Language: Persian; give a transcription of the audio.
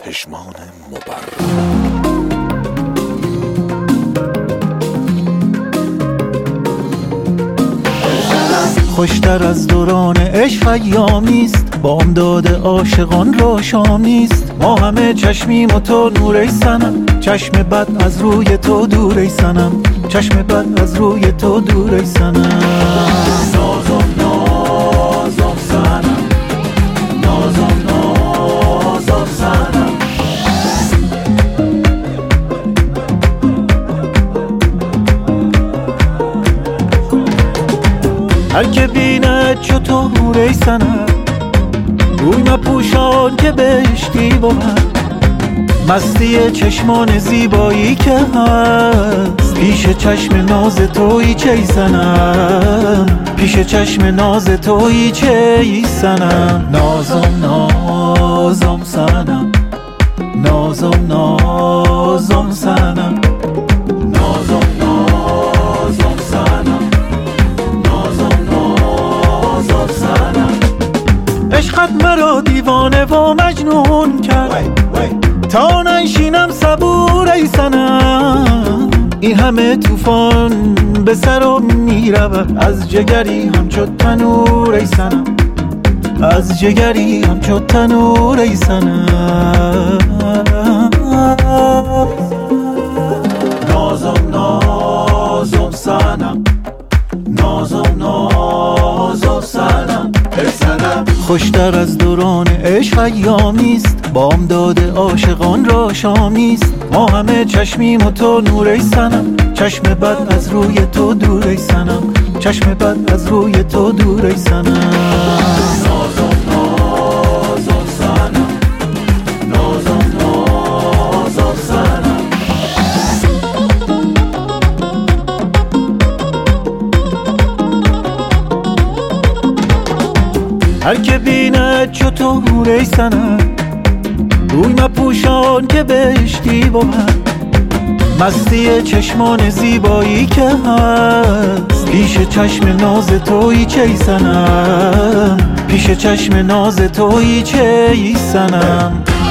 پشمان مبرم. خوشتر از دوران عشق ایامیست، بامداد عاشقان را شامیست. ما همه چشمیم و تو نور ای صنم، چشم بد از روی تو دور ای صنم، چشم بد از روی تو دور ای صنم. نازم نازم صنم، نازم نازم صنم. هر که بیند چو تو نور ای صنم، روی مپوشان که بهشتی بود. مستی چشمان زیبایی که هست پیش چشم ناز تویی چه ای صنم، پیش چشم ناز تویی چه ای صنم. نازم نازم صنم، نازم نازم صنم، نازم نازم صنم، نازم نازم صنم. عشقت مرا دیوانه و مجنون کرد، تا ننشینم صبور ای صنم. این همه طوفان به سرم میرود، از جگری همچو تنور ای صنم، از جگری همچو تنور ای صنم. نازم نازم صنم، نازم نازم صنم ای صنم. خوشتر از دوران عشق ایامیست، بامداد عاشقان را شامیست. ما همه چشمیم و تو نور ای صنم، چشم بد از روی تو دور ای صنم، چشم بد از روی تو دور ای صنم. نازم نازم صنم، نازم نازم صنم. هر که بیند چو تو نور ای صنم، روی مپوشان که بهشتی بود. مستی چشمان زیبایی که هست پیش چشم ناز تویی چه ای صنم، پیش چشم ناز تویی چه ای صنم.